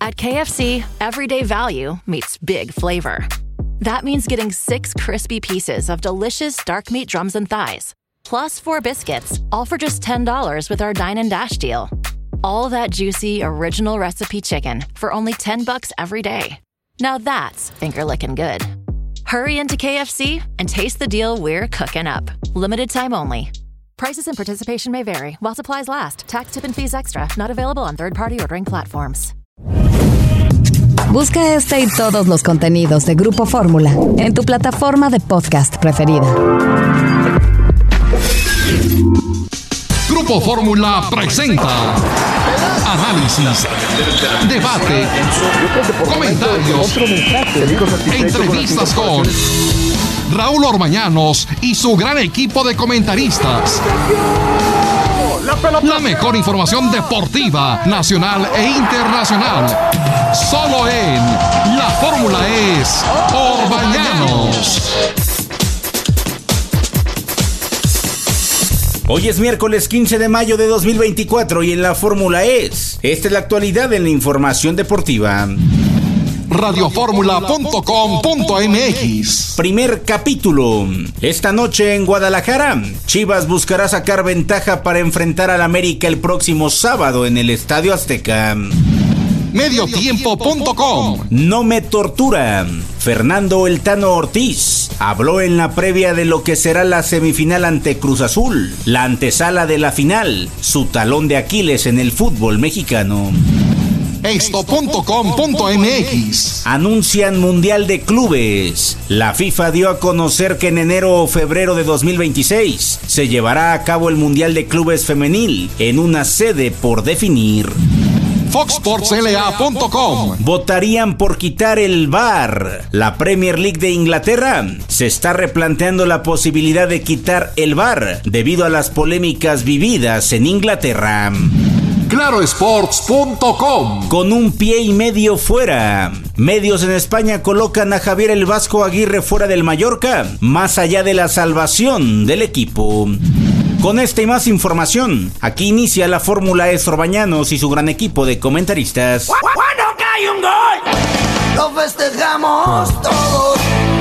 At KFC, everyday value meets big flavor. That means getting 6 crispy pieces of delicious dark meat drums and thighs, plus 4 biscuits, all for just $10 with our Dine and Dash deal. All that juicy, original recipe chicken for only $10 every day. Now that's finger-licking good. Hurry into KFC and taste the deal we're cooking up. Limited time only. Prices and participation may vary while supplies last. Tax, tip, and fees extra. Not available on third-party ordering platforms. Busca este y todos los contenidos de Grupo Fórmula en tu plataforma de podcast preferida. Grupo Fórmula presenta análisis, debate, comentarios, entrevistas con Raúl Orbañanos y su gran equipo de comentaristas. La mejor información deportiva, nacional e internacional. Solo en La Fórmula es Orbañanos. Hoy es miércoles 15 de mayo de 2024 y en La Fórmula es. Esta es la actualidad en la información deportiva. Radioformula.com.mx. Primer capítulo. Esta noche en Guadalajara, Chivas buscará sacar ventaja para enfrentar al América el próximo sábado en el Estadio Azteca. Mediotiempo.com. No me tortura. Fernando El Tano Ortiz habló en la previa de lo que será la semifinal ante Cruz Azul, la antesala de la final, su talón de Aquiles en el fútbol mexicano. Esto.com.mx. Anuncian Mundial de Clubes. La FIFA dio a conocer que en enero o febrero de 2026 se llevará a cabo el Mundial de Clubes femenil en una sede por definir. FoxSportsLA.com. Votarían por quitar el VAR. La Premier League de Inglaterra se está replanteando la posibilidad de quitar el VAR debido a las polémicas vividas en Inglaterra. Clarosports.com. Con un pie y medio fuera. Medios en España colocan a Javier el Vasco Aguirre fuera del Mallorca, más allá de la salvación del equipo. Con esta y más información, aquí inicia La Fórmula es Orbañanos y su gran equipo de comentaristas. Cuando cae un gol, lo festejamos todos,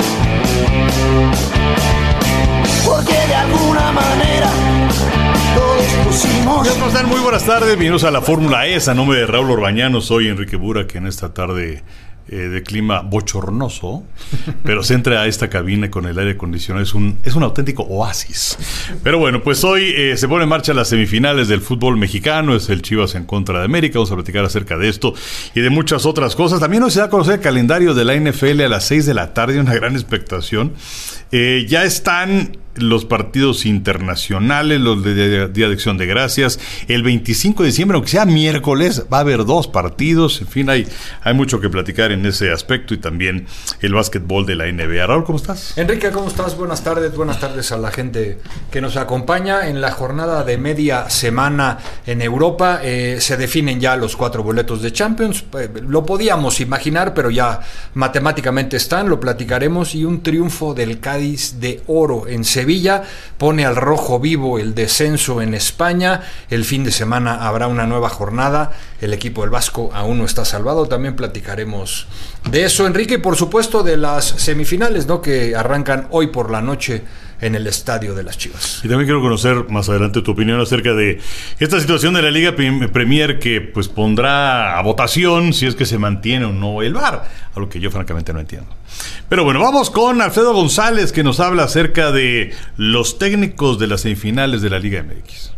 porque de alguna manera todos pusimos. ¿Cómo están? Muy buenas tardes, bienvenidos a La Fórmula es. A nombre de Raúl Orbañanos, soy Enrique Burak, que en esta tarde de clima bochornoso, pero se entra a esta cabina con el aire acondicionado, es un auténtico oasis. Pero bueno, pues hoy se pone en marcha las semifinales del fútbol mexicano, es el Chivas en contra de América, vamos a platicar acerca de esto y de muchas otras cosas. También hoy se da a conocer el calendario de la NFL a las 6 de la tarde, una gran expectación. Ya están los partidos internacionales, los de Día de Acción de Gracias. El 25 de diciembre, aunque sea miércoles, va a haber 2 partidos. En fin, hay mucho que platicar en ese aspecto y también el básquetbol de la NBA. Raúl, ¿cómo estás? Enrique, ¿cómo estás? Buenas tardes a la gente que nos acompaña. En la jornada de media semana en Europa se definen ya los 4 boletos de Champions. Lo podíamos imaginar, pero ya matemáticamente están, lo platicaremos. Y un triunfo del Cádiz de oro en Sevilla pone al rojo vivo el descenso en España. El fin de semana habrá una nueva jornada. El equipo del Vasco aún no está salvado. También platicaremos de eso, Enrique, y por supuesto de las semifinales, ¿no?, que arrancan hoy por la noche en el estadio de las Chivas. Y también quiero conocer más adelante tu opinión acerca de esta situación de la Liga Premier, que pues pondrá a votación si es que se mantiene o no el VAR, algo que yo francamente no entiendo. Pero bueno, vamos con Alfredo González, que nos habla acerca de los técnicos de las semifinales de la Liga MX.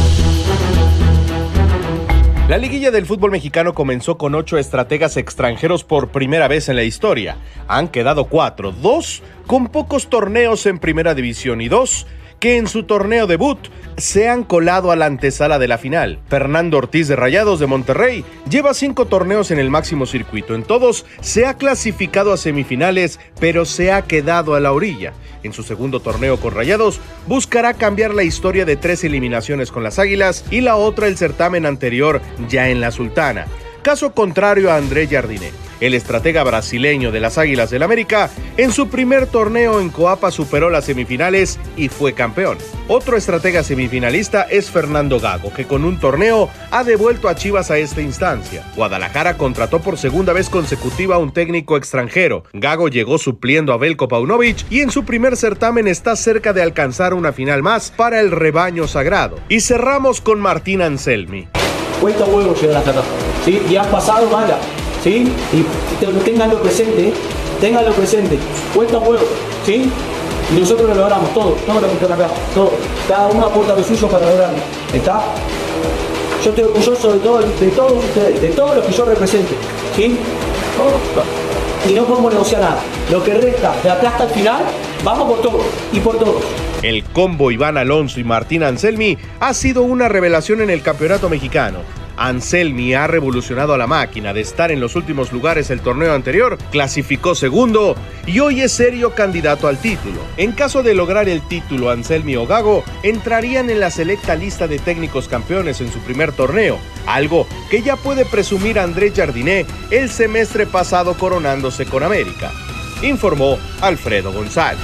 La liguilla del fútbol mexicano comenzó con 8 estrategas extranjeros por primera vez en la historia. Han quedado 4, 2 con pocos torneos en primera división y 2 que en su torneo debut se han colado a la antesala de la final. Fernando Ortiz de Rayados de Monterrey lleva 5 torneos en el máximo circuito. En todos se ha clasificado a semifinales, pero se ha quedado a la orilla. En su segundo torneo con Rayados buscará cambiar la historia de 3 eliminaciones con las Águilas y la otra el certamen anterior ya en la Sultana. Caso contrario a André Jardiné. El estratega brasileño de las Águilas del América, en su primer torneo en Coapa superó las semifinales y fue campeón. Otro estratega semifinalista es Fernando Gago, que con un torneo ha devuelto a Chivas a esta instancia. Guadalajara contrató por segunda vez consecutiva a un técnico extranjero. Gago llegó supliendo a Veljko Paunovic y en su primer certamen está cerca de alcanzar una final más para el rebaño sagrado. Y cerramos con Martín Anselmi. Cuesta huevo llegar hasta acá, ¿sí? Y has pasado mala, ¿sí? Y ténganlo presente, cuesta huevo, ¿sí? Y nosotros lo logramos, todo lo que están acá, todo. Cada uno aporta lo suyo para lograrlo, ¿está? Yo estoy orgulloso de todos ustedes, de todos los que yo represente, ¿sí? Y no podemos negociar nada. Lo que resta de acá hasta el final, vamos por todo y por todos. El combo Iván Alonso y Martín Anselmi ha sido una revelación en el campeonato mexicano. Anselmi ha revolucionado a la máquina de estar en los últimos lugares el torneo anterior, clasificó segundo y hoy es serio candidato al título. En caso de lograr el título, Anselmi o Gago entrarían en la selecta lista de técnicos campeones en su primer torneo, algo que ya puede presumir Andrés Jardiné el semestre pasado coronándose con América, informó Alfredo González.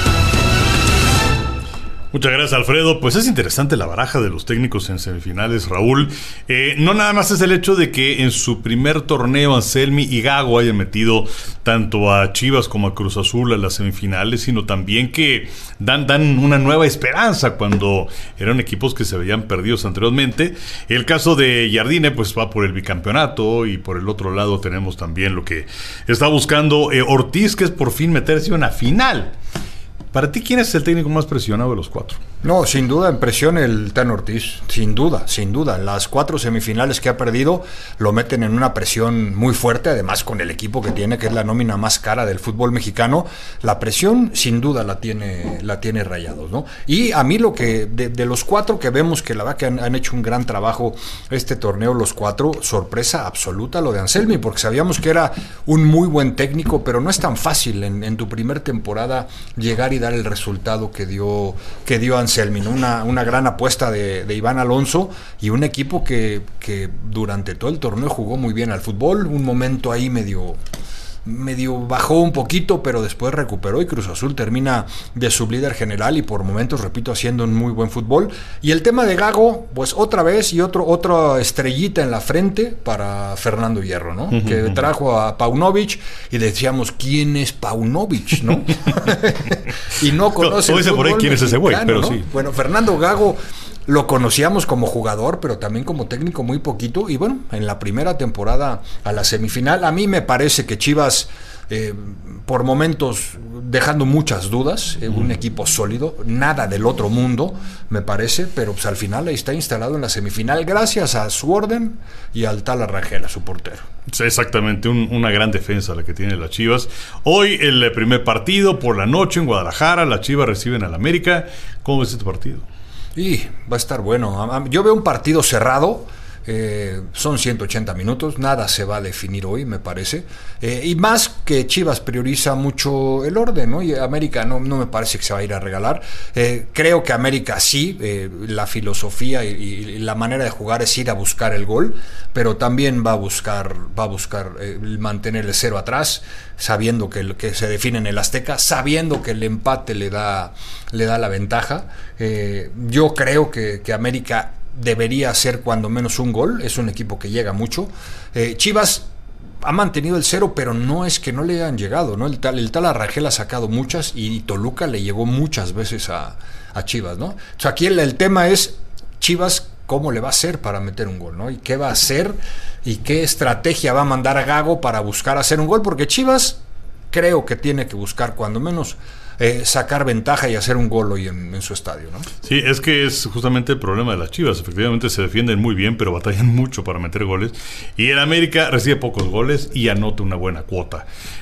Muchas gracias, Alfredo. Pues es interesante la baraja de los técnicos en semifinales, Raúl. No nada más es el hecho de que en su primer torneo Anselmi y Gago hayan metido tanto a Chivas como a Cruz Azul a las semifinales, sino también que dan una nueva esperanza cuando eran equipos que se veían perdidos anteriormente. El caso de Jardine pues va por el bicampeonato, y por el otro lado tenemos también lo que está buscando Ortiz, que es por fin meterse en una final. Para ti, ¿quién es el técnico más presionado de los cuatro? No, sin duda, en presión el Tan Ortiz, sin duda. Las 4 semifinales que ha perdido lo meten en una presión muy fuerte, además con el equipo que tiene, que es la nómina más cara del fútbol mexicano. La presión, sin duda, la tiene Rayados, ¿no? Y a mí lo que, de los 4 que vemos, que la verdad que han hecho un gran trabajo este torneo, los 4, sorpresa absoluta lo de Anselmi, porque sabíamos que era un muy buen técnico, pero no es tan fácil en tu primer temporada llegar y dar el resultado que dio Anselmi, ¿no? Una gran apuesta de Iván Alonso y un equipo que durante todo el torneo jugó muy bien al fútbol. Un momento ahí medio bajó un poquito, pero después recuperó, y Cruz Azul termina de sublíder general y por momentos, repito, haciendo un muy buen fútbol. Y el tema de Gago, pues otra vez y otra estrellita en la frente para Fernando Hierro, ¿no? Que trajo a Paunovic y decíamos, ¿quién es Paunovic, no? Y no conoce el fútbol por ahí quién es ese güey, pero ¿no? sí. Bueno, Fernando Gago lo conocíamos como jugador, pero también como técnico muy poquito. Y bueno, en la primera temporada a la semifinal, a mí me parece que Chivas, por momentos dejando muchas dudas, un equipo sólido, nada del otro mundo, me parece, pero pues al final ahí está instalado en la semifinal gracias a su orden y al Tala Rangel, su portero. Sí, exactamente, una gran defensa la que tiene las Chivas. Hoy el primer partido por la noche en Guadalajara, las Chivas reciben al América. ¿Cómo ves este partido? Y va a estar bueno. Yo veo un partido cerrado. Son 180 minutos, nada se va a definir hoy, me parece, y más que Chivas prioriza mucho el orden, ¿no? Y América no me parece que se va a ir a regalar. Creo que América sí, la filosofía y la manera de jugar es ir a buscar el gol, pero también va a buscar mantener el 0 atrás, sabiendo que se define en el Azteca, sabiendo que el empate le da la ventaja. Yo creo que América debería hacer cuando menos un gol, es un equipo que llega mucho. Chivas ha mantenido el 0, pero no es que no le hayan llegado, ¿no? El tal Arrangel ha sacado muchas y Toluca le llegó muchas veces a Chivas, ¿no? O sea, aquí el tema es Chivas, ¿cómo le va a hacer para meter un gol, ¿no? Y qué va a hacer y qué estrategia va a mandar a Gago para buscar hacer un gol, porque Chivas creo que tiene que buscar cuando menos sacar ventaja y hacer un gol hoy en su estadio, ¿no? Sí, es que es justamente el problema de las Chivas. Efectivamente se defienden muy bien, pero batallan mucho para meter goles. Y el América recibe pocos goles y anota una buena cuota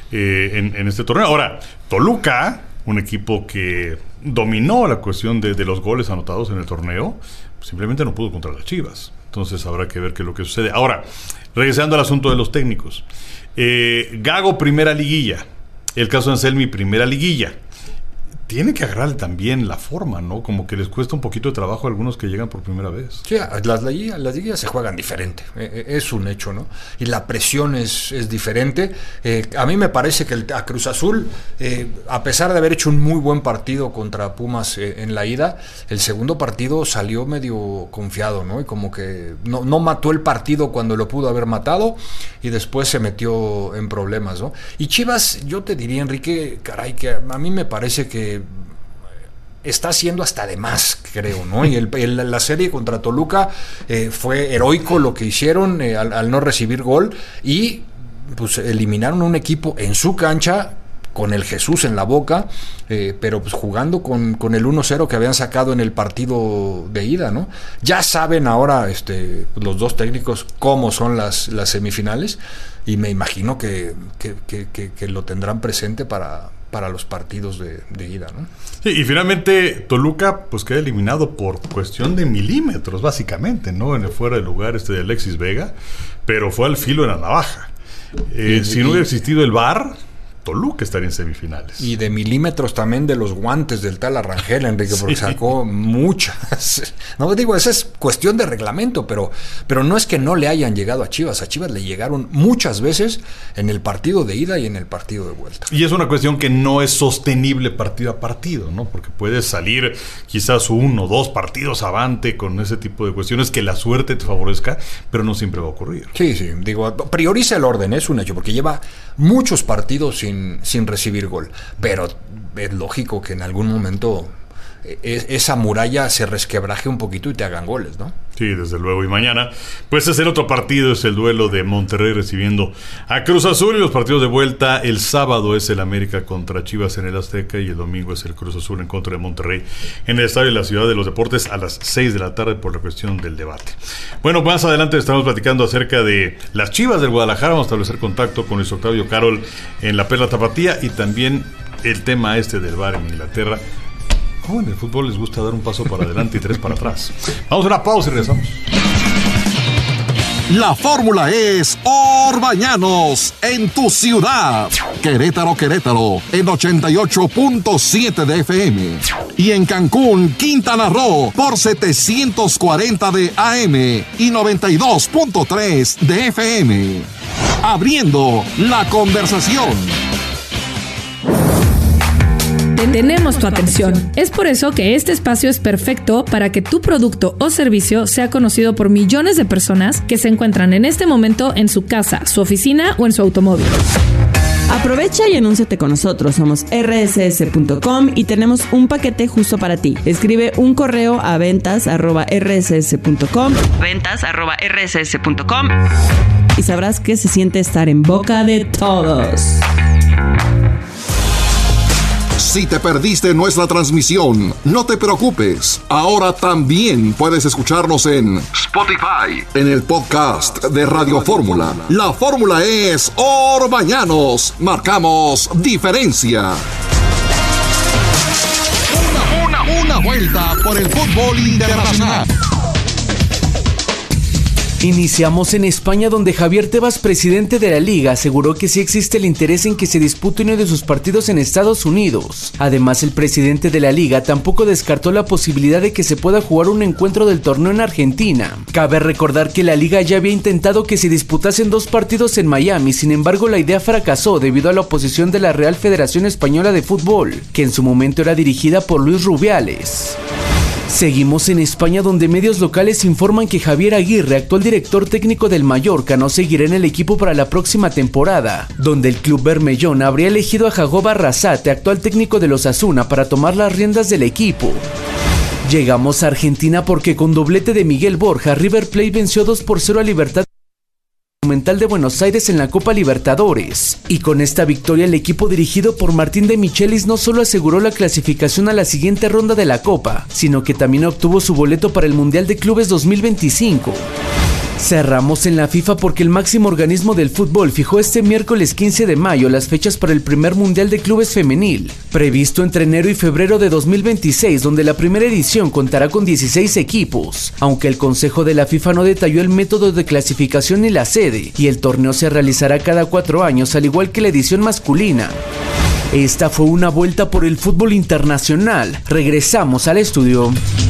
en este torneo. Ahora, Toluca, un equipo que dominó la cuestión de los goles anotados en el torneo, simplemente no pudo contra las Chivas. Entonces habrá que ver qué es lo que sucede. Ahora, regresando al asunto de los técnicos. Gago, primera liguilla. El caso de Anselmi, primera liguilla. tiene que agarrar también la forma, ¿no? Como que les cuesta un poquito de trabajo a algunos que llegan por primera vez. Sí, las liguillas se juegan diferente, es un hecho, ¿no? Y la presión es diferente. A mí me parece que a Cruz Azul, a pesar de haber hecho un muy buen partido contra Pumas en la ida, el segundo partido salió medio confiado, ¿no? Y como que no mató el partido cuando lo pudo haber matado y después se metió en problemas, ¿no? Y Chivas, yo te diría, Enrique, caray, que a mí me parece que está haciendo hasta de más, creo, ¿no? Y la serie contra Toluca fue heroico lo que hicieron al no recibir gol y pues eliminaron a un equipo en su cancha con el Jesús en la boca, pero pues jugando con el 1-0 que habían sacado en el partido de ida, ¿no? Ya saben ahora los dos técnicos cómo son las semifinales y me imagino que lo tendrán presente para los partidos de ida, ¿no? Sí, y finalmente Toluca pues queda eliminado por cuestión de milímetros, básicamente, ¿no? En el fuera de lugar de Alexis Vega, pero fue al filo de la navaja. Si no hubiera existido el VAR, Toluca estaría en semifinales. Y de milímetros también de los guantes del tal Arrangel, Enrique, porque sacó muchas. No digo, esa es cuestión de reglamento, pero no es que no le hayan llegado a Chivas. A Chivas le llegaron muchas veces en el partido de ida y en el partido de vuelta. Y es una cuestión que no es sostenible partido a partido, ¿no? Porque puedes salir quizás 1 o 2 partidos avante con ese tipo de cuestiones que la suerte te favorezca, pero no siempre va a ocurrir. Sí, digo, prioriza el orden, es un hecho, porque lleva muchos partidos sin recibir gol, pero es lógico que en algún momento esa muralla se resquebraje un poquito y te hagan goles, ¿no? Sí, desde luego. Y mañana, pues es el otro partido, es el duelo de Monterrey recibiendo a Cruz Azul, y los partidos de vuelta, el sábado es el América contra Chivas en el Azteca y el domingo es el Cruz Azul en contra de Monterrey en el Estadio de la Ciudad de los Deportes a las 6 de la tarde por la cuestión del debate. Bueno, más adelante estamos platicando acerca de las Chivas del Guadalajara, vamos a establecer contacto con Luis Octavio Carol en la Perla Tapatía y también el tema del VAR en Inglaterra. ¿Cómo en el fútbol les gusta dar un paso para adelante y 3 para atrás? Vamos a una pausa y regresamos. La fórmula es Orbañanos en tu ciudad. Querétaro, en 88.7 de FM. Y en Cancún, Quintana Roo, por 740 de AM y 92.3 de FM. Abriendo la conversación. Tenemos tu atención. Es por eso que este espacio es perfecto para que tu producto o servicio sea conocido por millones de personas que se encuentran en este momento en su casa, su oficina o en su automóvil. Aprovecha y anúnciate con nosotros. Somos rss.com y tenemos un paquete justo para ti. Escribe un correo a ventas@rss.com y sabrás que se siente estar en boca de todos. Si te perdiste nuestra transmisión, no te preocupes. Ahora también puedes escucharnos en Spotify, en el podcast de Radio Fórmula. La fórmula es Orbañanos. Marcamos diferencia. Una vuelta por el fútbol internacional. Iniciamos en España, donde Javier Tebas, presidente de la Liga, aseguró que sí existe el interés en que se dispute uno de sus partidos en Estados Unidos. Además, el presidente de la Liga tampoco descartó la posibilidad de que se pueda jugar un encuentro del torneo en Argentina. Cabe recordar que la Liga ya había intentado que se disputasen 2 partidos en Miami, sin embargo la idea fracasó debido a la oposición de la Real Federación Española de Fútbol, que en su momento era dirigida por Luis Rubiales. Seguimos en España, donde medios locales informan que Javier Aguirre, actual director técnico del Mallorca, no seguirá en el equipo para la próxima temporada, donde el club bermellón habría elegido a Jacob Arrasate, actual técnico de los Osasuna, para tomar las riendas del equipo. Llegamos a Argentina porque con doblete de Miguel Borja, River Plate venció 2-0 a Libertad Monumental de Buenos Aires en la Copa Libertadores, y con esta victoria el equipo dirigido por Martín de Michelis no solo aseguró la clasificación a la siguiente ronda de la Copa, sino que también obtuvo su boleto para el Mundial de Clubes 2025. Cerramos en la FIFA porque el máximo organismo del fútbol fijó este miércoles 15 de mayo las fechas para el primer Mundial de Clubes femenil, previsto entre enero y febrero de 2026, donde la primera edición contará con 16 equipos, aunque el Consejo de la FIFA no detalló el método de clasificación ni la sede, y el torneo se realizará cada 4 años, al igual que la edición masculina. Esta fue una vuelta por el fútbol internacional. Regresamos al estudio.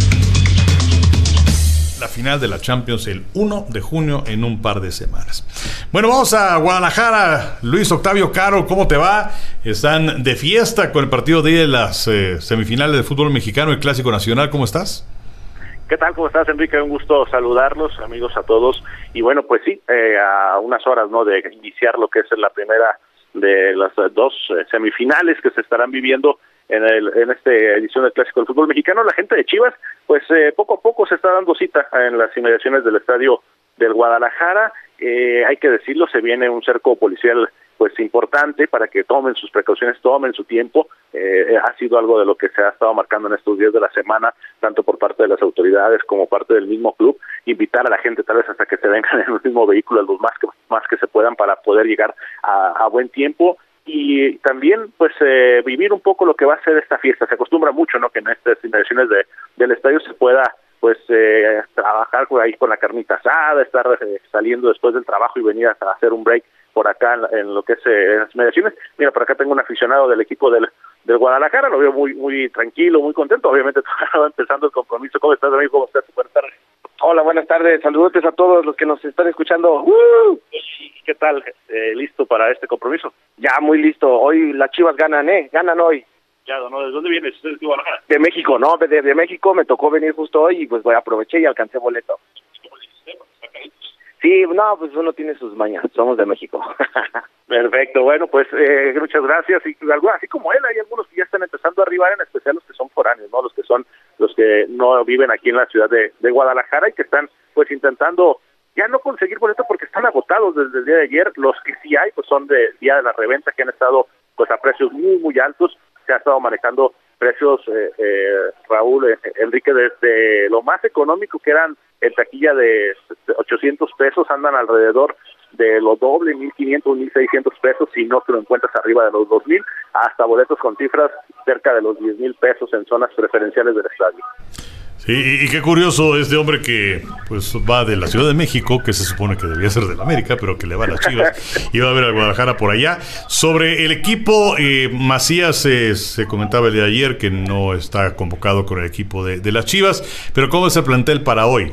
La final de la Champions el 1 de junio en un par de semanas. Bueno, vamos a Guadalajara. Luis Octavio Caro, ¿cómo te va? Están de fiesta con el partido de las semifinales del fútbol mexicano, el Clásico Nacional. ¿Cómo estás? ¿Qué tal? ¿Cómo estás, Enrique? Un gusto saludarlos, amigos a todos. Y bueno, pues sí, a unas horas, ¿no?, de iniciar lo que es la primera de las dos semifinales que se estarán viviendo en esta edición del Clásico del Fútbol Mexicano. La gente de Chivas, pues poco a poco se está dando cita en las inmediaciones del estadio del Guadalajara. Hay que decirlo, se viene un cerco policial pues importante para que tomen sus precauciones, tomen su tiempo. Ha sido algo de lo que se ha estado marcando en estos días de la semana, tanto por parte de las autoridades como parte del mismo club, invitar a la gente tal vez hasta que se vengan en el mismo vehículo lo más que se puedan para poder llegar a buen tiempo. Y también pues vivir un poco lo que va a ser esta fiesta. Se acostumbra mucho, ¿no?, que en estas inmediaciones del estadio se pueda pues trabajar ahí con la carnita asada, estar saliendo después del trabajo y venir a hacer un break por acá en lo que es las inmediaciones. Mira, por acá tengo un aficionado del equipo del Guadalajara, lo veo muy tranquilo, muy contento. Obviamente va empezando el compromiso. ¿Cómo estás, amigo? ¿Cómo estás? Buenas tardes. Hola, buenas tardes. Saludos a todos los que nos están escuchando. ¿Qué tal? ¿Listo para este compromiso? Ya, muy listo. Hoy las Chivas ganan, ganan hoy. Ya, ¿no? ¿De dónde vienes? ¿Usted es de Guadalajara? De México, ¿no? De México me tocó venir justo hoy y pues aproveché y alcancé boleto. Sí, no, pues uno tiene sus mañas. Somos de México. Perfecto, bueno, pues muchas gracias. Y así como él, hay algunos que ya están empezando a arribar, en especial los que son foráneos, ¿no? Los que no viven aquí en la ciudad de Guadalajara y que están pues intentando ya no conseguir boleto porque están agotados desde el día de ayer. Los que sí hay pues son de día de la reventa, que han estado pues a precios muy altos. Se ha estado manejando precios, Raúl, Enrique, desde lo más económico, que eran en taquilla de 800 pesos, andan alrededor de lo doble, 1,500, 1,600 pesos, si no te lo encuentras arriba de los 2,000, hasta boletos con cifras cerca de los 10,000 pesos en zonas preferenciales del estadio. Sí, y qué curioso este hombre que pues va de la Ciudad de México, que se supone que debía ser de la América, pero que le va a las Chivas, y va a ver a Guadalajara por allá. Sobre el equipo, Macías se comentaba el día de ayer que no está convocado con el equipo de las Chivas, pero ¿cómo es el plantel para hoy?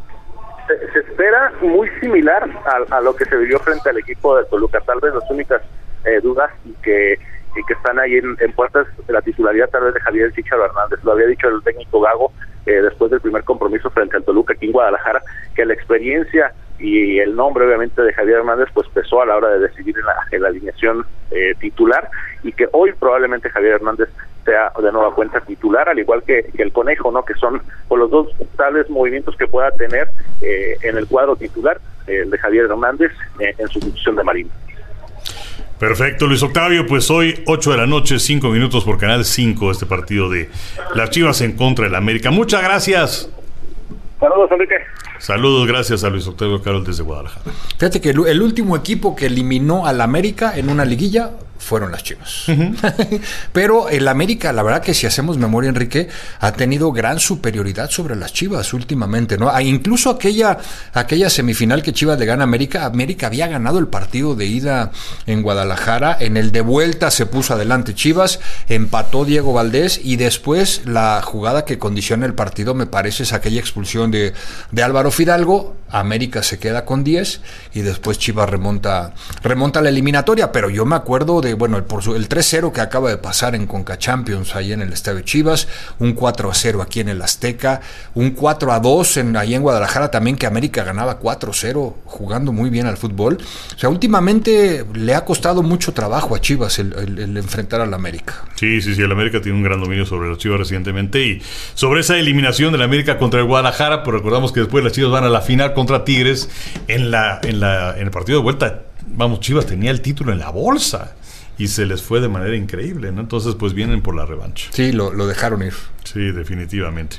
Se espera muy similar a lo que se vivió frente al equipo de Toluca. Tal vez las únicas dudas y que están ahí en puertas de la titularidad tal vez de Javier Chícharo Hernández. Lo había dicho el técnico Gago después del primer compromiso frente al Toluca aquí en Guadalajara, que la experiencia y el nombre obviamente de Javier Hernández pues pesó a la hora de decidir en la alineación titular, y que hoy probablemente Javier Hernández sea de nueva cuenta titular, al igual que el Conejo, ¿no?, que son por los dos tales movimientos que pueda tener en el cuadro titular de Javier Hernández en sustitución de Marín. Perfecto, Luis Octavio, pues hoy 8 de la noche, 5 minutos por Canal 5, este partido de las Chivas en contra del América. Muchas gracias. Saludos, Enrique. Saludos, gracias a Luis Octavio Carol desde Guadalajara. Fíjate que el último equipo que eliminó al América en una liguilla fueron las Chivas. Uh-huh. Pero el América, la verdad que si hacemos memoria, Enrique, ha tenido gran superioridad sobre las Chivas últimamente, ¿no? Incluso aquella semifinal que Chivas le gana a América había ganado el partido de ida en Guadalajara, en el de vuelta se puso adelante Chivas, empató Diego Valdés, y después la jugada que condiciona el partido, me parece, es aquella expulsión de Álvaro Fidalgo. América se queda con 10 y después Chivas remonta la eliminatoria, pero yo me acuerdo de, bueno, el 3-0 que acaba de pasar en Conca Champions ahí en el estadio Chivas, un 4-0 aquí en el Azteca, un 4-2 ahí en Guadalajara también, que América ganaba 4-0 jugando muy bien al fútbol. O sea, últimamente le ha costado mucho trabajo a Chivas el enfrentar al América. Sí, el América tiene un gran dominio sobre los Chivas recientemente, y sobre esa eliminación del América contra el Guadalajara, pues recordamos que después las Chivas van a la final contra Tigres en el partido de vuelta. Vamos, Chivas tenía el título en la bolsa y se les fue de manera increíble, ¿no? Entonces pues vienen por la revancha. Sí, lo dejaron ir. Sí, definitivamente.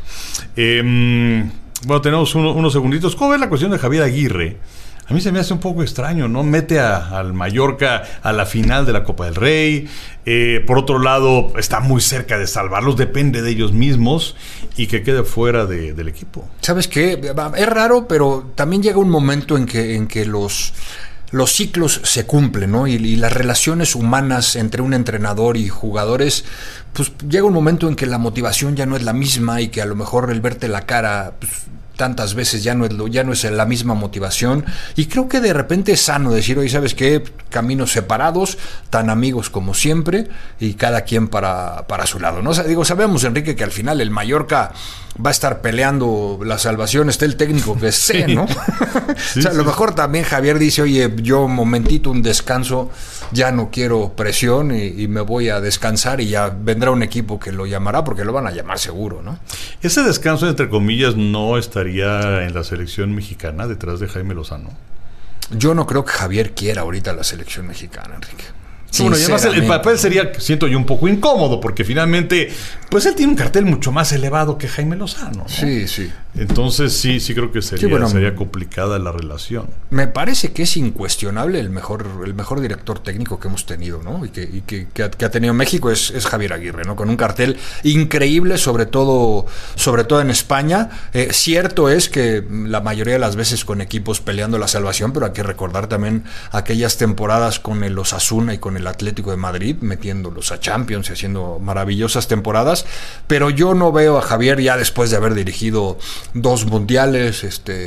Bueno, tenemos unos segunditos. ¿Cómo ves la cuestión de Javier Aguirre? A mí se me hace un poco extraño, ¿no? Mete al Mallorca a la final de la Copa del Rey. Por otro lado, está muy cerca de salvarlos, depende de ellos mismos, y que quede fuera del equipo. ¿Sabes qué? Es raro, pero también llega un momento en que los los ciclos se cumplen, ¿no? Y las relaciones humanas entre un entrenador y jugadores, pues llega un momento en que la motivación ya no es la misma y que a lo mejor el verte la cara, pues, tantas veces ya no es la misma motivación, y creo que de repente es sano decir, oye, ¿sabes qué? Caminos separados, tan amigos como siempre, y cada quien para su lado, ¿no? O sea, sabemos, Enrique, que al final el Mallorca va a estar peleando la salvación, esté el técnico que sea, ¿no? Sí, o sea, a lo mejor también Javier dice, oye, yo momentito, un descanso, ya no quiero presión y me voy a descansar, y ya vendrá un equipo que lo llamará, porque lo van a llamar seguro, ¿no? Ese descanso, entre comillas, no estaría en la selección mexicana detrás de Jaime Lozano. Yo no creo que Javier quiera ahorita la selección mexicana, Enrique. Bueno, y además el papel sería, siento yo, un poco incómodo, porque finalmente, pues él tiene un cartel mucho más elevado que Jaime Lozano, ¿no? Sí, sí. Entonces sí creo que sería complicada la relación. Me parece que es incuestionable el mejor director técnico que hemos tenido, ¿no? Y que ha tenido México es Javier Aguirre, ¿no? Con un cartel increíble, sobre todo en España. Cierto es que la mayoría de las veces con equipos peleando la salvación, pero hay que recordar también aquellas temporadas con el Osasuna y con el Atlético de Madrid, metiéndolos a Champions y haciendo maravillosas temporadas. Pero yo no veo a Javier, ya después de haber dirigido 2 mundiales,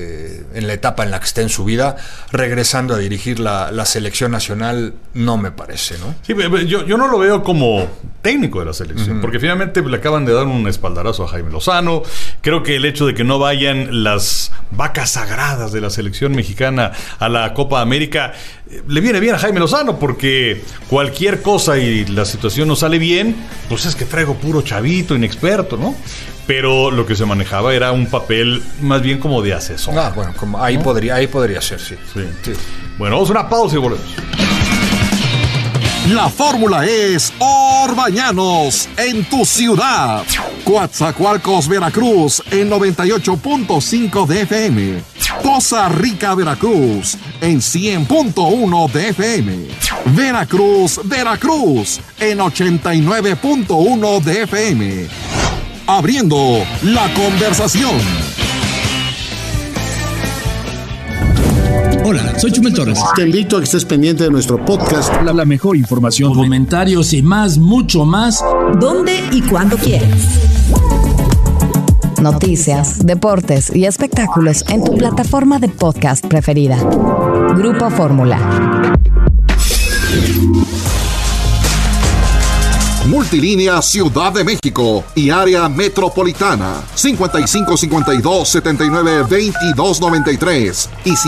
en la etapa en la que está en su vida, regresando a dirigir la selección nacional, no me parece, ¿no? Sí, yo no lo veo como técnico de la selección, porque finalmente le acaban de dar un espaldarazo a Jaime Lozano. Creo que el hecho de que no vayan las vacas sagradas de la selección mexicana a la Copa América le viene bien a Jaime Lozano, porque cualquier cosa y la situación no sale bien, pues es que traigo puro chavito inexperto, ¿no? Pero lo que se manejaba era un papel más bien como de asesor. Bueno, ahí, ¿no? podría ser, sí. Bueno, vamos a una pausa y volvemos. La fórmula es Orbañanos en tu ciudad. Coatzacoalcos, Veracruz en 98.5 de FM. Poza Rica, Veracruz en 100.1 de FM. Veracruz en 89.1 de FM. Abriendo la conversación. Hola, soy Chumel Torres. Te invito a que estés pendiente de nuestro podcast. La mejor información, comentarios y mucho más. ¿Dónde y cuándo quieras? Noticias, deportes y espectáculos en tu plataforma de podcast preferida. Grupo Fórmula. Multilínea Ciudad de México y área metropolitana 5552-792293 y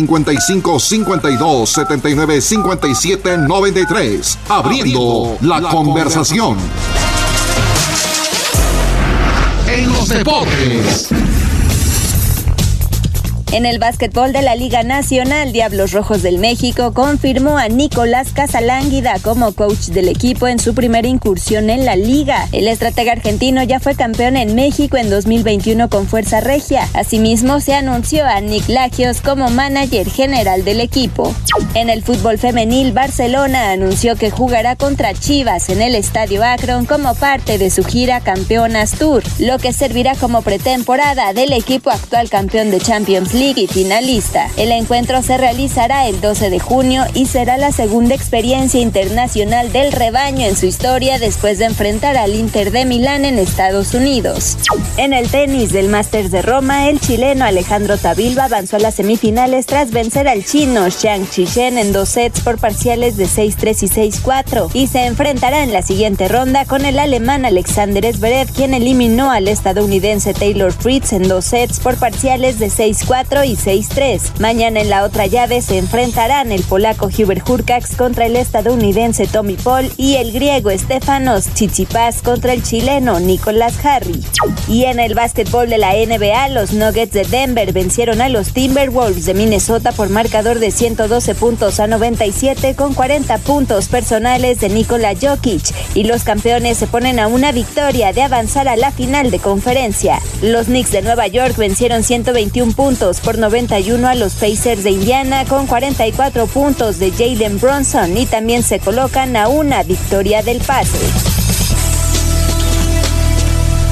5552-795793. Abriendo la conversación. En los deportes. En el básquetbol de la Liga Nacional, Diablos Rojos del México confirmó a Nicolás Casalánguida como coach del equipo en su primera incursión en la liga. El estratega argentino ya fue campeón en México en 2021 con Fuerza Regia. Asimismo, se anunció a Nick Lagios como manager general del equipo. En el fútbol femenil, Barcelona anunció que jugará contra Chivas en el Estadio Akron como parte de su gira Campeonas Tour, lo que servirá como pretemporada del equipo actual campeón de Champions League y finalista. El encuentro se realizará el 12 de junio y será la segunda experiencia internacional del rebaño en su historia después de enfrentar al Inter de Milán en Estados Unidos. En el tenis del Masters de Roma, el chileno Alejandro Tabilba avanzó a las semifinales tras vencer al chino Zhang Zhishen en 2 sets por parciales de 6-3 y 6-4 y se enfrentará en la siguiente ronda con el alemán Alexander Zverev, quien eliminó al estadounidense Taylor Fritz en 2 sets por parciales de 6-4 y 6-3. Mañana en la otra llave se enfrentarán el polaco Hubert Hurkacz contra el estadounidense Tommy Paul y el griego Stefanos Tsitsipas contra el chileno Nicolás Jarry. Y en el básquetbol de la NBA, los Nuggets de Denver vencieron a los Timberwolves de Minnesota por marcador de 112 puntos a 97 con 40 puntos personales de Nikola Jokic, y los campeones se ponen a una victoria de avanzar a la final de conferencia. Los Knicks de Nueva York vencieron 121 puntos por 91 a los Pacers de Indiana con 44 puntos de Jalen Brunson y también se colocan a una victoria del pase.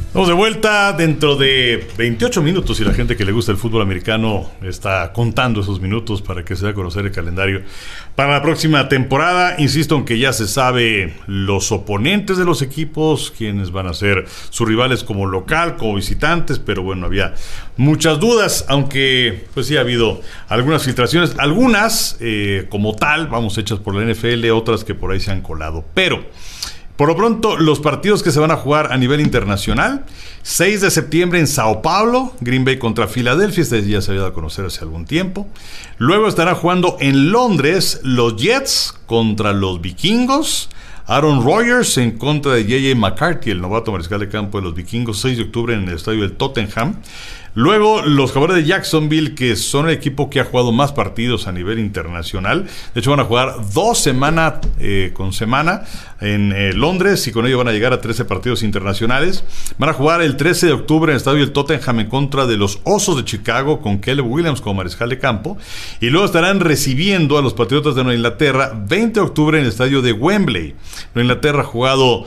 Estamos de vuelta dentro de 28 minutos y la gente que le gusta el fútbol americano está contando esos minutos para que se dé a conocer el calendario para la próxima temporada. Insisto en que ya se sabe los oponentes de los equipos, quienes van a ser sus rivales como local, como visitantes, pero bueno, había muchas dudas, aunque pues sí ha habido algunas filtraciones, algunas como tal, vamos, hechas por la NFL, otras que por ahí se han colado, pero por lo pronto, los partidos que se van a jugar a nivel internacional: 6 de septiembre en Sao Paulo, Green Bay contra Filadelfia, este ya se había dado a conocer hace algún tiempo. Luego estará jugando en Londres los Jets contra los Vikingos. Aaron Rodgers en contra de J.J. McCarthy, el novato mariscal de campo de los Vikingos, 6 de octubre en el estadio del Tottenham. Luego, los Jaguares de Jacksonville, que son el equipo que ha jugado más partidos a nivel internacional. De hecho, van a jugar 2 semanas con semana en Londres, y con ello van a llegar a 13 partidos internacionales. Van a jugar el 13 de octubre en el estadio del Tottenham en contra de los Osos de Chicago, con Caleb Williams como mariscal de campo. Y luego estarán recibiendo a los Patriotas de Nueva Inglaterra, 20 de octubre en el estadio de Wembley. Nueva Inglaterra ha jugado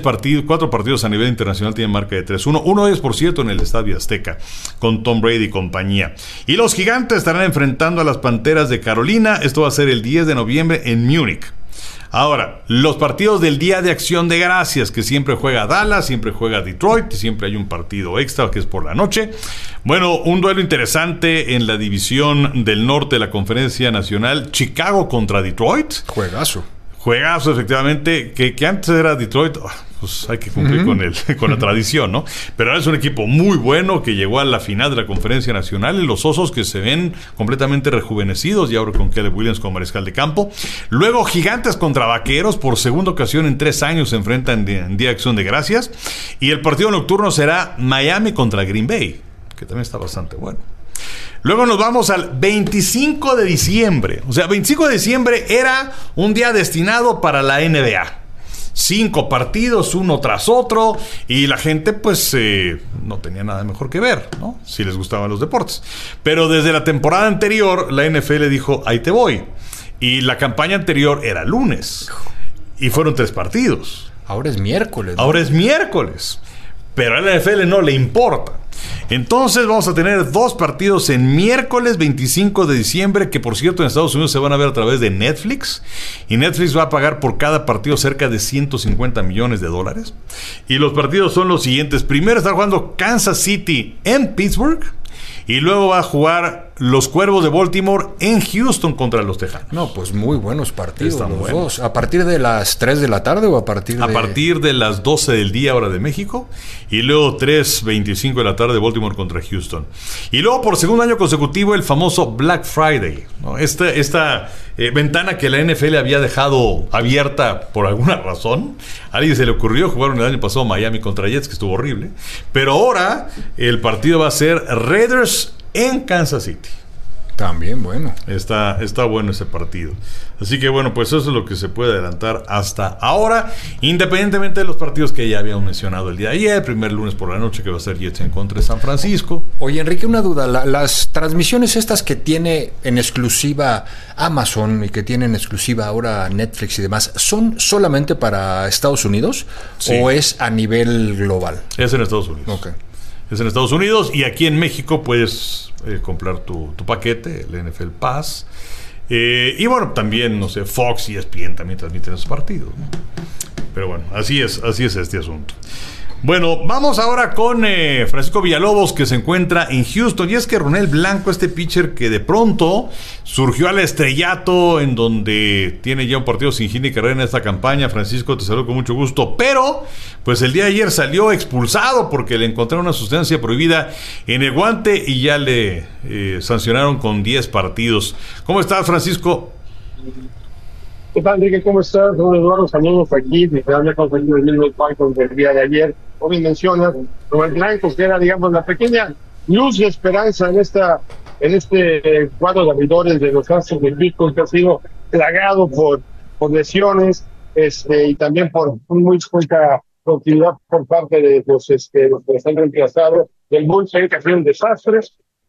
4 partidos a nivel internacional, tiene marca de 3-1. Uno de ellos, por cierto, en el Estadio Azteca, con Tom Brady y compañía. Y los Gigantes estarán enfrentando a las Panteras de Carolina. Esto va a ser el 10 de noviembre en Múnich. Ahora, los partidos del Día de Acción de Gracias, que siempre juega Dallas, siempre juega Detroit, y siempre hay un partido extra que es por la noche. Bueno, un duelo interesante en la división del norte de la Conferencia Nacional: Chicago contra Detroit. Juegazo, efectivamente, que antes era Detroit. Pues hay que cumplir con la tradición, ¿no? Pero ahora es un equipo muy bueno que llegó a la final de la Conferencia Nacional, y los Osos, que se ven completamente rejuvenecidos, y ahora con Caleb Williams como mariscal de campo. Luego, Gigantes contra Vaqueros, por segunda ocasión en 3 años se enfrentan en Día de Acción de Gracias. Y el partido nocturno será Miami contra Green Bay, que también está bastante bueno. Luego nos vamos al 25 de diciembre. O sea, 25 de diciembre era un día destinado para la NBA. 5 partidos, uno tras otro, y la gente pues no tenía nada mejor que ver, ¿no? Si les gustaban los deportes. Pero desde la temporada anterior, la NFL dijo: ahí te voy. Y la campaña anterior era lunes, y fueron 3 partidos. Ahora es miércoles, ¿no? Ahora es miércoles. Pero a la NFL no le importa. Entonces vamos a tener 2 partidos en miércoles 25 de diciembre, que por cierto en Estados Unidos se van a ver a través de Netflix, y Netflix va a pagar por cada partido cerca de $150 millones. Y los partidos son los siguientes: primero está jugando Kansas City en Pittsburgh, y luego va a jugar los Cuervos de Baltimore en Houston contra los Tejanos. No, pues muy buenos partidos. Están los buenos. dos. ¿A partir de las 3 de la tarde o a partir de...? A partir de las 12 del día, hora de México. Y luego 3:25 de la tarde, Baltimore contra Houston. Y luego, por segundo año consecutivo, el famoso Black Friday, ¿no? Esta ventana que la NFL había dejado abierta por alguna razón. A alguien se le ocurrió, jugaron el año pasado Miami contra Jets, que estuvo horrible. Pero ahora el partido va a ser Raiders en Kansas City. También bueno. Está bueno ese partido. Así que bueno, pues eso es lo que se puede adelantar hasta ahora, independientemente de los partidos que ya habíamos mencionado el día de ayer. El primer lunes por la noche, que va a ser Jets en contra de San Francisco. Oye, Enrique, una duda. Las transmisiones estas que tiene en exclusiva Amazon y que tiene en exclusiva ahora Netflix y demás, ¿son solamente para Estados Unidos? Sí. ¿O es a nivel global? Es en Estados Unidos. Ok. Es en Estados Unidos, y aquí en México puedes comprar tu paquete, el NFL Pass. Y bueno, también, no sé, Fox y ESPN también transmiten esos partidos, ¿no? Pero bueno, así es este asunto. Bueno, vamos ahora con Francisco Villalobos, que se encuentra en Houston. Y es que Ronel Blanco, este pitcher que de pronto surgió al estrellato, en donde tiene ya un partido sin hit ni carrera en esta campaña. Francisco, te saludo con mucho gusto. Pero, pues el día de ayer salió expulsado porque le encontraron una sustancia prohibida en el guante y ya le sancionaron con 10 partidos. ¿Cómo estás, Francisco? ¿Qué tal, Enrique? ¿Cómo estás? Don Eduardo, saludos aquí. Desde había conseguido el mismo Python del día de ayer. Como mencionas, Ronel Blanco, que era, digamos, la pequeña luz de esperanza en este cuadro de abridores de los Astros de Houston, que ha sido plagado por lesiones, y también por muy poca productividad por parte de los que están reemplazados. Del bullpen, que ha sido un desastre.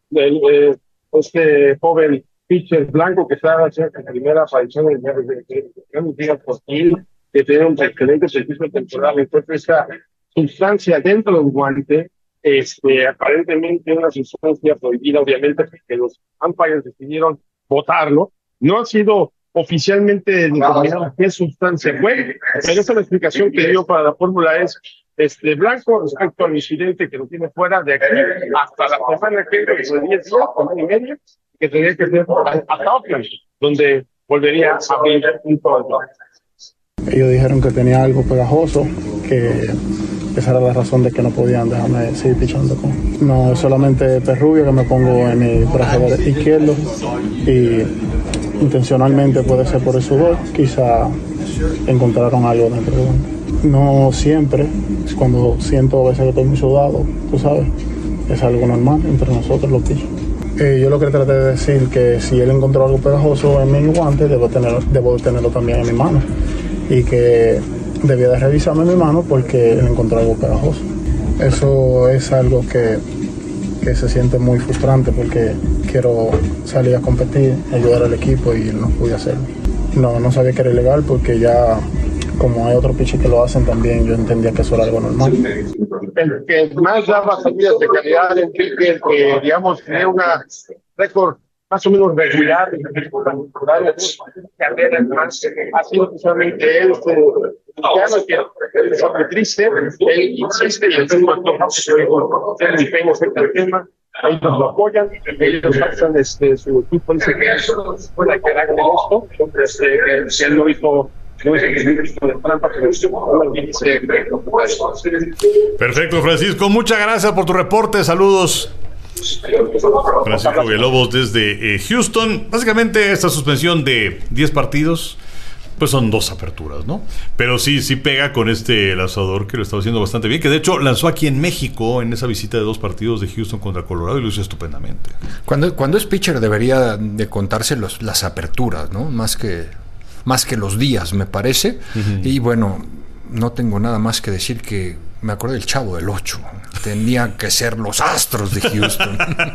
Este joven pitcher Blanco, que estaba haciendo la primera aparición de Liga Postil, que tiene un excelente servicio temporal. Entonces, esta sustancia dentro del guante, aparentemente una sustancia prohibida, obviamente, porque los umpires decidieron votarlo. No ha sido oficialmente determinado qué sustancia fue, pero esa es la explicación que dio para la fórmula es Blanco respecto al incidente que lo tiene fuera de aquí hasta la semana que viene, de 10 días, semana y media, que tendría que ser hasta Oakland, donde volvería a abrir un todo. Ellos dijeron que tenía algo pegajoso, que esa era la razón de que no podían dejarme seguir pichando con. No, solamente perrubio que me pongo en mi brazo izquierdo y intencionalmente puede ser por el sudor, quizá encontraron algo dentro de uno. No siempre, cuando siento a veces que estoy muy sudado, tú sabes, es algo normal entre nosotros los pichos. Yo lo que traté de decir que si él encontró algo pegajoso en mi guante, debo de tenerlo también en mi mano y que debía de revisarme mi mano porque él encontró algo pegajoso. Eso es algo que se siente muy frustrante porque quiero salir a competir, ayudar al equipo y no pude hacerlo. No sabía que era ilegal porque ya, como hay otros pitchers que lo hacen también, yo entendía que eso era algo normal. El que más daba salidas de calidad, el que digamos, tiene una récord más o menos regular, carreras más, ha sido especialmente él, que es muy triste, él insiste y el tema se desempeña cerca del tema, ellos lo apoyan, ellos hacen su equipo, dice que es buena carácter de esto, que él lo hizo. Perfecto, Francisco, muchas gracias por tu reporte, saludos. Francisco Villalobos desde Houston. Básicamente esta suspensión de 10 partidos pues son 2 aperturas, ¿no? Pero sí pega con este lanzador que lo está haciendo bastante bien, que de hecho lanzó aquí en México en esa visita de 2 partidos de Houston contra Colorado y lo hizo estupendamente. Cuando es pitcher debería de contarse las aperturas, ¿no? Más que los días, me parece. Uh-huh. Y bueno, no tengo nada más que decir que me acordé del Chavo del 8. Tendrían que ser los Astros de Houston.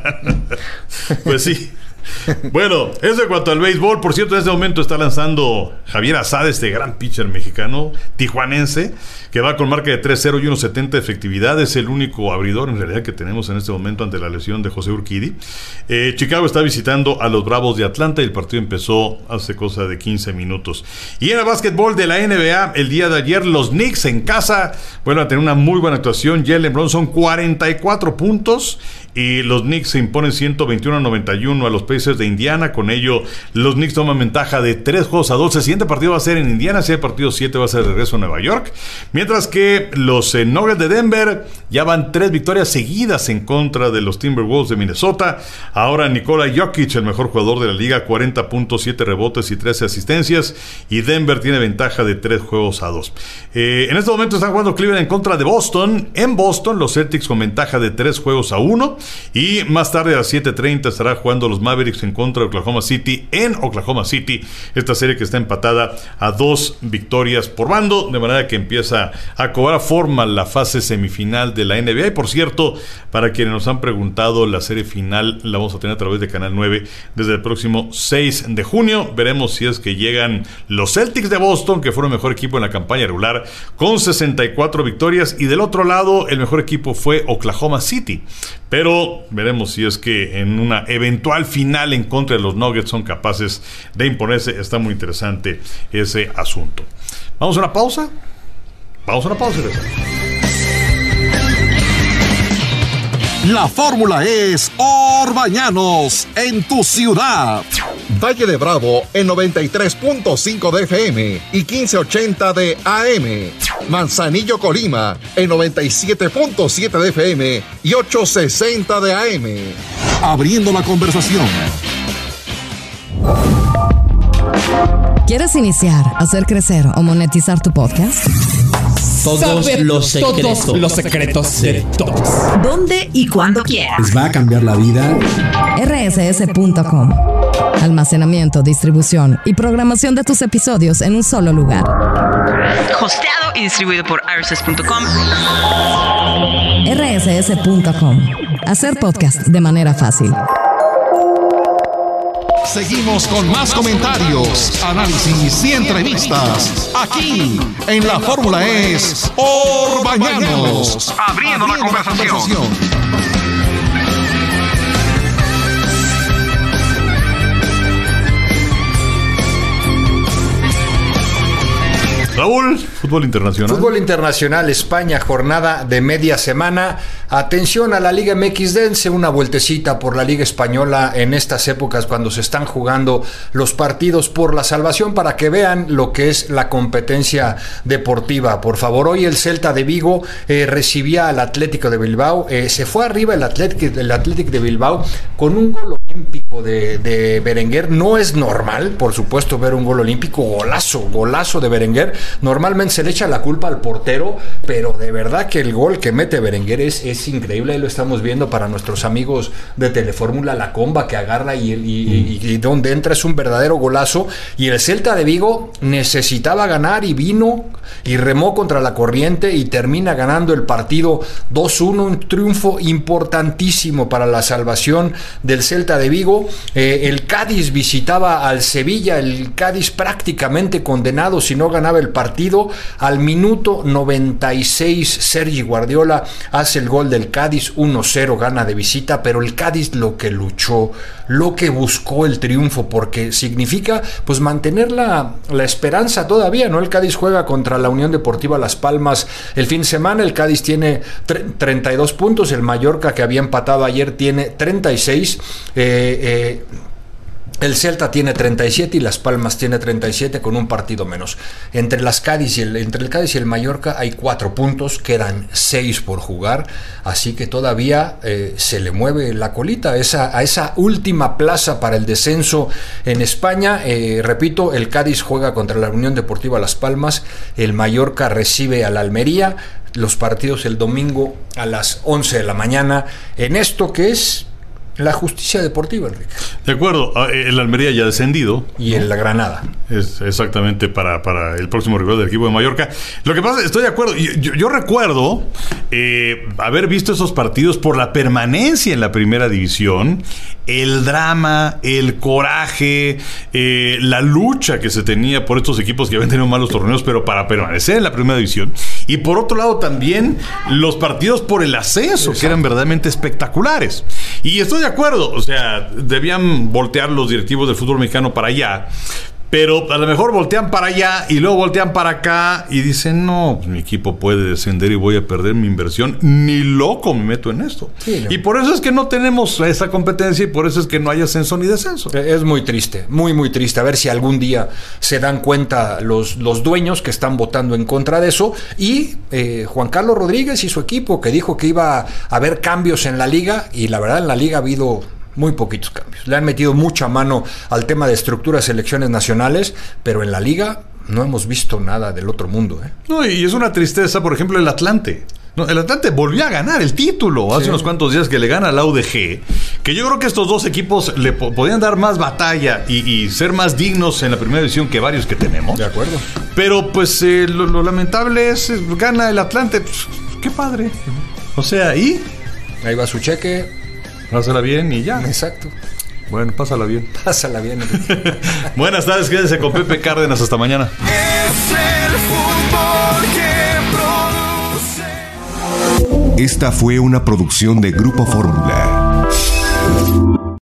Pues sí. Bueno, eso en cuanto al béisbol. Por cierto, en este momento está lanzando Javier Azad, este gran pitcher mexicano, tijuanense, que va con marca de 3-0 y 1.70 de efectividad. Es el único abridor en realidad que tenemos en este momento ante la lesión de José Urquidy. Chicago está visitando a los Bravos de Atlanta y el partido empezó hace cosa de 15 minutos. Y en el básquetbol de la NBA, el día de ayer los Knicks en casa vuelven a tener una muy buena actuación. Jalen Brunson 44 puntos y los Knicks se imponen 121-91 a los Pacers de Indiana. Con ello los Knicks toman ventaja de 3-2. El siguiente partido va a ser en Indiana. Si el partido 7 va a ser de regreso a Nueva York. Mientras que los Nuggets de Denver ya van 3 victorias seguidas en contra de los Timberwolves de Minnesota. Ahora Nikola Jokic, el mejor jugador de la liga, 40 puntos, 7 rebotes y 13 asistencias. Y Denver tiene ventaja de 3-2. En este momento están jugando Cleveland en contra de Boston. En Boston los Celtics con ventaja de 3-1. Y más tarde a las 7:30 estará jugando los Mavericks en contra de Oklahoma City en Oklahoma City. Esta serie que está empatada a 2 victorias por bando, de manera que empieza a cobrar forma la fase semifinal de la NBA. Y por cierto, para quienes nos han preguntado, la serie final la vamos a tener a través de Canal 9 desde el próximo 6 de junio. Veremos si es que llegan los Celtics de Boston, que fueron el mejor equipo en la campaña regular, con 64 victorias. Y del otro lado, el mejor equipo fue Oklahoma City. Pero veremos si es que en una eventual final en contra de los Nuggets son capaces de imponerse. Está muy interesante ese asunto. ¿Vamos a una pausa? Vamos a una pausa. La fórmula es Orbañanos en tu ciudad. Valle de Bravo en 93.5 de FM y 1580 de AM. Manzanillo, Colima en 97.7 de FM y 860 de AM. Abriendo la conversación. ¿Quieres iniciar, hacer crecer o monetizar tu podcast? Todos los secretos de todos. ¿Dónde y cuándo quieras? Les va a cambiar la vida. rss.com. Almacenamiento, distribución y programación de tus episodios en un solo lugar. Hosteado y distribuido por rss.com. rss.com. Hacer podcast de manera fácil. Seguimos con más comentarios, análisis y entrevistas aquí en La Fórmula es Orbañanos, abriendo la conversación. Raúl, fútbol internacional. Fútbol internacional, España, jornada de media semana. Atención a la Liga MX, dense una vueltecita por la Liga Española en estas épocas cuando se están jugando los partidos por la salvación para que vean lo que es la competencia deportiva. Por favor, hoy el Celta de Vigo recibía al Atlético de Bilbao. Se fue arriba el Atlético de Bilbao con un gol olímpico de Berenguer. No es normal, por supuesto, ver un gol olímpico. Golazo de Berenguer. Normalmente se le echa la culpa al portero, pero de verdad que el gol que mete Berenguer es increíble. Ahí lo estamos viendo para nuestros amigos de Telefórmula, la comba que agarra y donde entra es un verdadero golazo. Y el Celta de Vigo necesitaba ganar y vino y remó contra la corriente y termina ganando el partido 2-1, un triunfo importantísimo para la salvación del Celta de Vigo. El Cádiz visitaba al Sevilla, el Cádiz prácticamente condenado si no ganaba el partido. Al minuto 96 Sergi Guardiola hace el gol del Cádiz, 1-0, gana de visita, pero el Cádiz lo que luchó, lo que buscó el triunfo, porque significa pues mantener la esperanza todavía, ¿no? El Cádiz juega contra la Unión Deportiva Las Palmas el fin de semana. El Cádiz tiene 32 puntos, el Mallorca, que había empatado ayer, tiene 36. El Celta tiene 37 y Las Palmas tiene 37 con un partido menos. Entre el Cádiz y el Mallorca hay 4 puntos, quedan 6 por jugar, así que todavía se le mueve la colita a esa última plaza para el descenso en España. Repito, el Cádiz juega contra la Unión Deportiva Las Palmas, el Mallorca recibe al Almería, los partidos el domingo a las 11 de la mañana, en esto que es la justicia deportiva, Enrique. De acuerdo, el Almería ya ha descendido. Y en la Granada. Es exactamente para el próximo rival del equipo de Mallorca. Lo que pasa, estoy de acuerdo. Yo recuerdo haber visto esos partidos por la permanencia en la primera división. El drama, el coraje, la lucha que se tenía por estos equipos que habían tenido malos torneos, pero para permanecer en la primera división. Y por otro lado también los partidos por el ascenso, que eran verdaderamente espectaculares. Y estoy de acuerdo, o sea, debían voltear los directivos del fútbol mexicano para allá, pero a lo mejor voltean para allá y luego voltean para acá y dicen, no, pues mi equipo puede descender y voy a perder mi inversión, ni loco me meto en esto. Sí, no. Y por eso es que no tenemos esa competencia y por eso es que no hay ascenso ni descenso. Es muy triste, muy triste. A ver si algún día se dan cuenta los dueños que están votando en contra de eso. Y Juan Carlos Rodríguez y su equipo, que dijo que iba a haber cambios en la liga, y la verdad en la liga ha habido muy poquitos cambios. Le han metido mucha mano al tema de estructuras, selecciones nacionales, pero en la liga no hemos visto nada del otro mundo, ¿eh? No, y es una tristeza, por ejemplo, el Atlante. No, el Atlante volvió a ganar el título hace unos cuantos días, que le gana al UDG, que yo creo que estos dos equipos le podían dar más batalla y ser más dignos en la primera división que varios que tenemos. De acuerdo. Pero pues lo lamentable es, gana el Atlante, pues, qué padre. O sea, ¿y? Ahí va su cheque. Pásala bien y ya. Exacto. Bueno, pásala bien. Pásala bien. Buenas tardes, quédense con Pepe Cárdenas. Hasta mañana. Es el fútbol que produce. Esta fue una producción de Grupo Fórmula.